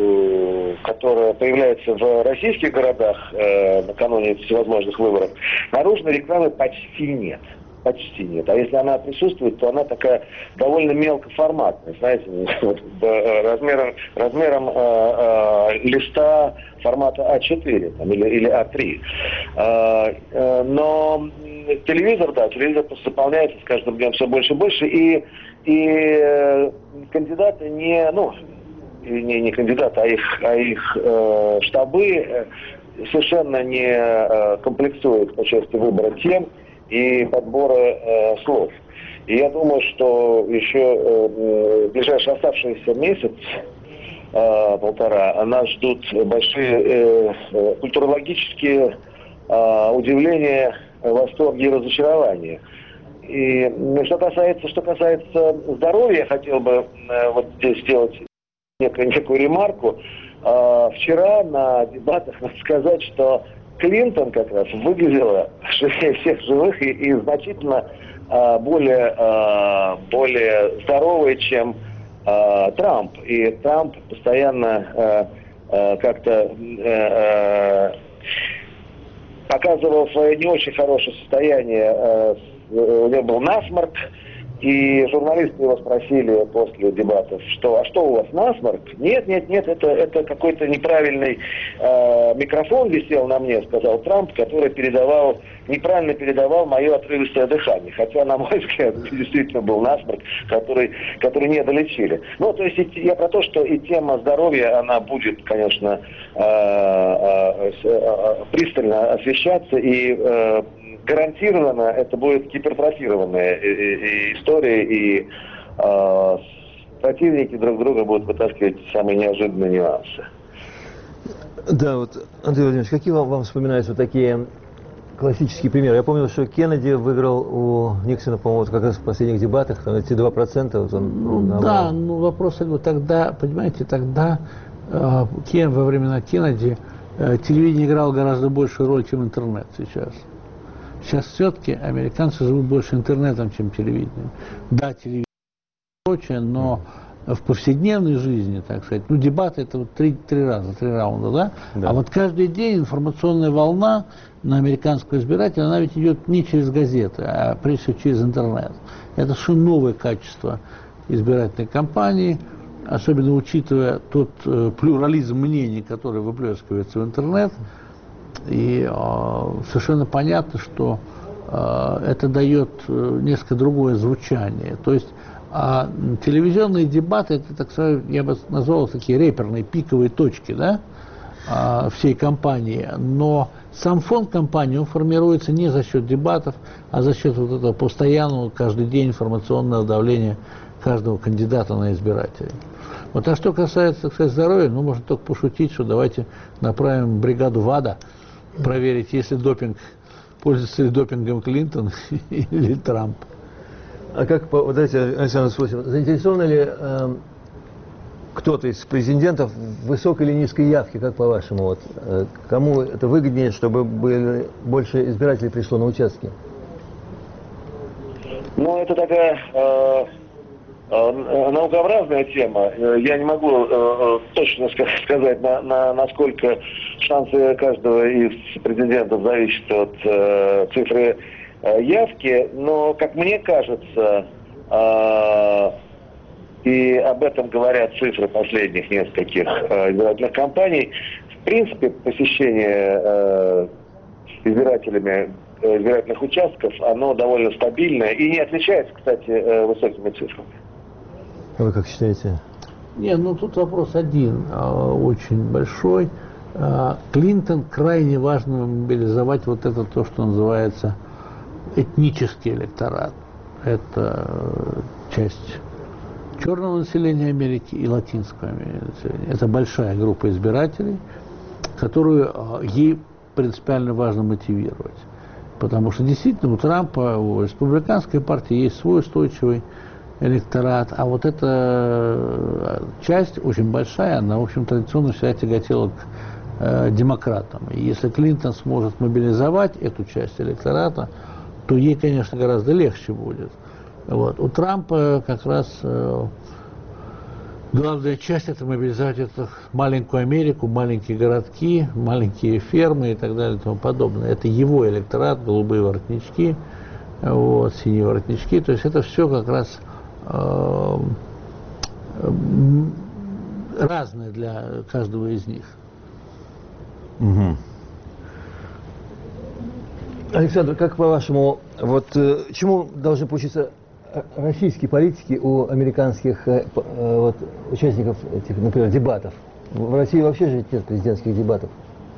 э, которая появляется в российских городах э, накануне всевозможных выборов, наружной рекламы почти нет. Почти нет. А если она присутствует, то она такая довольно мелкоформатная, знаете, вот, размером, размером э, э, листа формата а четыре там, или, или а три. Э, э, но телевизор, да, телевизор заполняется с каждым днем все больше и больше, и, и э, кандидаты не, ну, не, не кандидаты, а их, а их э, штабы э, совершенно не э, комплексуют по части выбора тем и подбора э, слов. И я думаю, что еще э, в ближайший оставшийся месяц э, полтора, нас ждут большие э, э, культурологические э, удивления, восторги и разочарования. И что касается, что касается здоровья, я хотел бы э, вот здесь сделать некую, некую ремарку. Э, вчера на дебатах надо сказать, что Клинтон как раз выглядела живее всех живых и, и значительно э, более, э, более здоровой, чем э, Трамп. И Трамп постоянно э, э, как-то э, э, показывал свое не очень хорошее состояние. Э, у него был насморк, и журналисты его спросили после дебатов, что, а что у вас, насморк? Нет, нет, нет, это, это какой-то неправильный э, микрофон висел на мне, сказал Трамп, который передавал, неправильно передавал мое отрывистое дыхание. Хотя, на мой взгляд, действительно был насморк, который, который не долечили. Ну, то есть я про то, что и тема здоровья, она будет, конечно, э, э, э, пристально освещаться, и э, гарантированно это будет гипертрофированная история, и э, противники друг друга будут вытаскивать самые неожиданные нюансы. Да, вот, Андрей Владимирович, какие вам, вам вспоминаются вот такие классические примеры? Я помню, что Кеннеди выиграл у Никсона, по-моему, вот как раз в последних дебатах, там эти два процента. Вот он, ну, да, ну вопрос, тогда, понимаете, тогда э, Кен, во времена Кеннеди э, телевидение играло гораздо большую роль, чем интернет сейчас. Сейчас все-таки американцы живут больше интернетом, чем телевидением. Да, телевидение и прочее, но в повседневной жизни, так сказать, ну, дебаты это вот три, три раза, три раунда, да? Да? А вот каждый день информационная волна на американского избирателя, она ведь идет не через газеты, а прежде всего через интернет. Это совершенно новое качество избирательной кампании, особенно учитывая тот э, плюрализм мнений, который выплескивается в интернет. И э, совершенно понятно, что э, это дает э, несколько другое звучание. То есть э, телевизионные дебаты, это, так сказать, я бы назвал такие реперные, пиковые точки, да, э, всей кампании. Но сам фон кампании, он формируется не за счет дебатов, а за счет вот этого постоянного, каждый день информационного давления каждого кандидата на избирателей. Вот, а что касается, так сказать, здоровья, ну, можно только пошутить, что давайте направим бригаду ВАДА проверить, если допинг, пользуется ли допингом Клинтон или Трамп. А как, вот давайте, Александр спросим, заинтересован ли э, кто-то из президентов в высокой или низкой явке, как по-вашему, вот, э, кому это выгоднее, чтобы были, больше избирателей пришло на участки? Ну, это такая э, э, наукообразная тема. Я не могу э, точно сказать, на, на, насколько шансы каждого из президентов зависят от э, цифры э, явки, но, как мне кажется, э, и об этом говорят цифры последних нескольких э, избирательных кампаний, в принципе, посещение э, избирателями избирательных участков, оно довольно стабильное и не отличается, кстати, э, высокими цифрами. Вы как считаете? Не, ну тут вопрос один, э, очень большой. Клинтон крайне важно мобилизовать вот это то, что называется этнический электорат. Это часть черного населения Америки и латинского населения. Это большая группа избирателей, которую ей принципиально важно мотивировать. Потому что действительно у Трампа, у республиканской партии есть свой устойчивый электорат, а вот эта часть очень большая, она, в общем, традиционно всегда тяготела к демократам. И если Клинтон сможет мобилизовать эту часть электората, то ей, конечно, гораздо легче будет. Вот. У Трампа как раз э, главная часть — это мобилизовать эту маленькую Америку, маленькие городки, маленькие фермы и так далее и тому подобное. Это его электорат, голубые воротнички, вот, синие воротнички. То есть это все как раз э, э, разное для каждого из них. Угу. Александр, как по-вашему, вот э, чему должны поучиться российские политики у американских э, э, вот, участников этих, например, дебатов? В России вообще же нет президентских дебатов.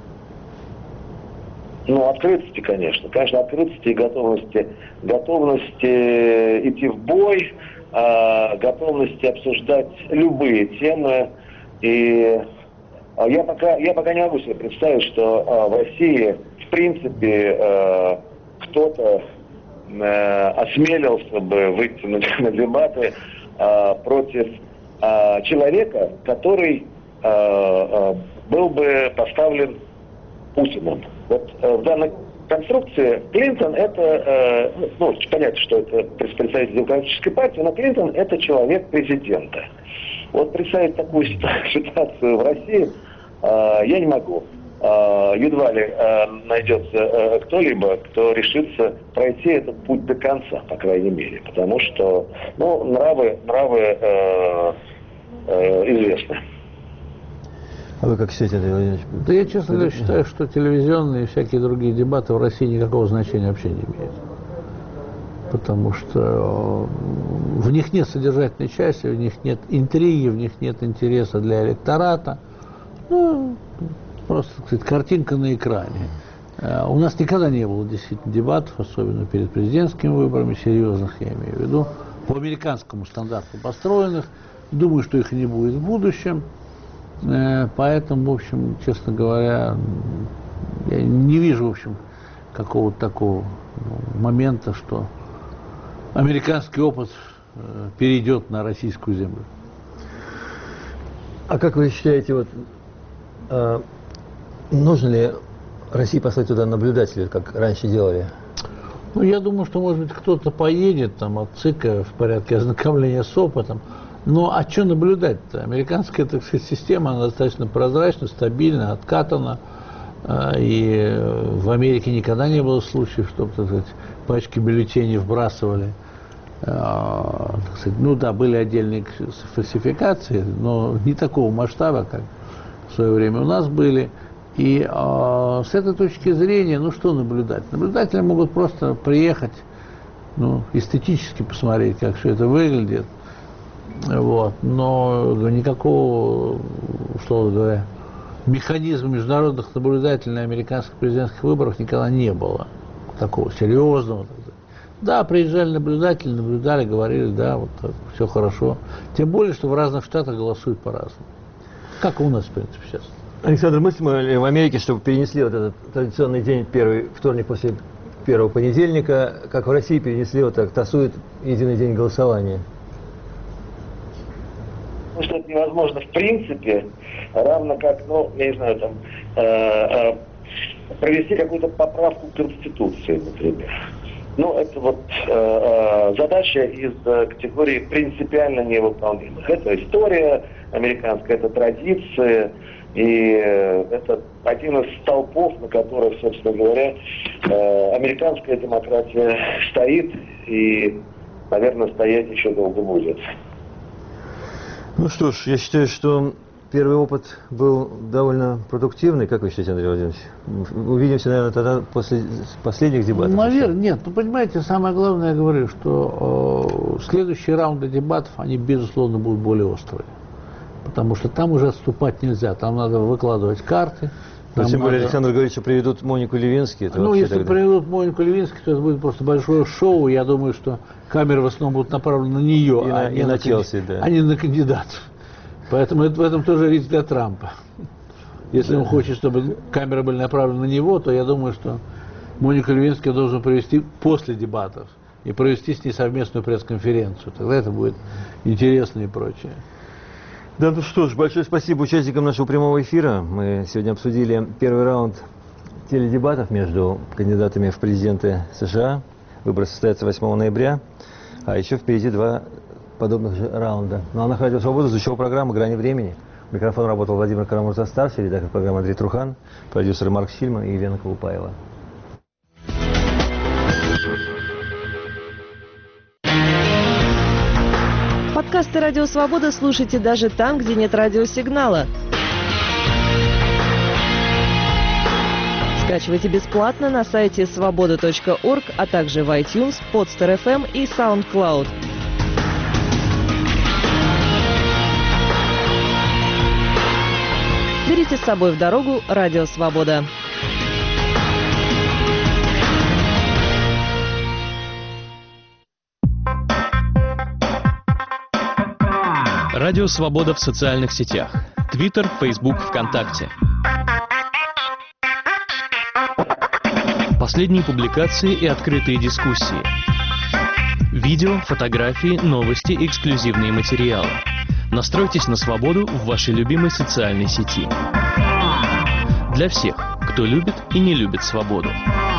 Ну, открытости, конечно. Конечно, открытости и готовности, готовности идти в бой, э, готовности обсуждать любые темы, И я пока, я пока не могу себе представить, что в России, в принципе, кто-то осмелился бы выйти на, на дебаты против человека, который был бы поставлен Путиным. Вот в данной конструкции Клинтон это, ну, понятно, что это представитель демократической партии, но Клинтон это человек президента. Вот представить такую ситуацию в России я не могу. Едва ли найдется кто-либо, кто решится пройти этот путь до конца, по крайней мере, потому что, ну, нравы, нравы э, э, известны. А вы как считаете, Андрей Владимирович? Да я, честно говоря, считаю, что телевизионные и всякие другие дебаты в России никакого значения вообще не имеют. Потому что в них нет содержательной части, в них нет интриги, в них нет интереса для электората. Ну, просто, так сказать, картинка на экране. У нас никогда не было действительно дебатов, особенно перед президентскими выборами, серьезных, я имею в виду, по американскому стандарту построенных. Думаю, что их и не будет в будущем. Поэтому, в общем, честно говоря, я не вижу, в общем, какого-то такого момента, что американский опыт перейдет на российскую землю. А как вы считаете, вот а, нужно ли России послать туда наблюдателей, как раньше делали? Ну, я думаю, что, может быть, кто-то поедет там от ЦИКа в порядке ознакомления с опытом. Но а что наблюдать-то? Американская, так сказать, система, она достаточно прозрачна, стабильна, откатана. И в Америке никогда не было случаев, чтобы, так сказать, пачки бюллетеней вбрасывали. Так сказать, ну да, были отдельные фальсификации, но не такого масштаба, как в свое время у нас были. И а, с этой точки зрения, ну что наблюдать? Наблюдатели могут просто приехать, ну, эстетически посмотреть, как все это выглядит. Вот. Но никакого, условно говоря, механизма международных наблюдателей на американских президентских выборах никогда не было. Такого серьезного. Да, приезжали наблюдатели, наблюдали, говорили, да, вот все хорошо. Тем более, что в разных штатах голосуют по-разному. Как у нас, в принципе, сейчас. Александр, мыслимо ли в Америке, чтобы перенесли вот этот традиционный день, первый вторник после первого понедельника, как в России перенесли, вот так, тасует единый день голосования? Ну, что это невозможно в принципе, равно как, ну, я не знаю, там, э, э, провести какую-то поправку к Конституции, например. Ну, это вот э, э, задача из э, категории принципиально невыполнимых. Это история американская, это традиции, и э, это один из столпов, на которых, собственно говоря, э, американская демократия стоит и, наверное, стоять еще долго будет. Ну что ж, я считаю, что первый опыт был довольно продуктивный. Как вы считаете, Андрей Владимирович? Увидимся, наверное, тогда после последних дебатов. Наверное, нет. Ну, понимаете, самое главное, я говорю, что э, следующие раунды дебатов, они, безусловно, будут более острые. Потому что там уже отступать нельзя. Там надо выкладывать карты. Но тем более надо... Александр говорит, что приведут Монику Левински. Это ну, если тогда... приведут Монику Левински, то это будет просто большое шоу. Я думаю, что камеры в основном будут направлены на нее, и а, на, не и на на Челси, да. а не на кандидатов. Поэтому это, в этом тоже риск для Трампа. Если он хочет, чтобы камеры были направлены на него, то я думаю, что Монику Левински должен провести после дебатов и провести с ней совместную пресс-конференцию. Тогда это будет интересно и прочее. Да, ну что ж, большое спасибо участникам нашего прямого эфира. Мы сегодня обсудили первый раунд теледебатов между кандидатами в президенты США. Выборы состоятся восьмого ноября, а еще впереди два подобных же раунда. Ну а на Радио Свобода звучала программа «Грани времени». Микрофон работал Владимир Карамурза-старший, редактор программы Андрей Трухан, продюсеры Марк Шильман и Елена Колупаева. Подкасты «Радио Свобода» слушайте даже там, где нет радиосигнала. Скачивайте бесплатно на сайте свобода точка орг, а также в iTunes, Podster эф эм и SoundCloud. Берите с собой в дорогу «Радио Свобода». Радио Свобода в социальных сетях. Твиттер, Фейсбук, ВКонтакте. Последние публикации и открытые дискуссии. Видео, фотографии, новости, эксклюзивные материалы. Настройтесь на свободу в вашей любимой социальной сети. Для всех, кто любит и не любит свободу.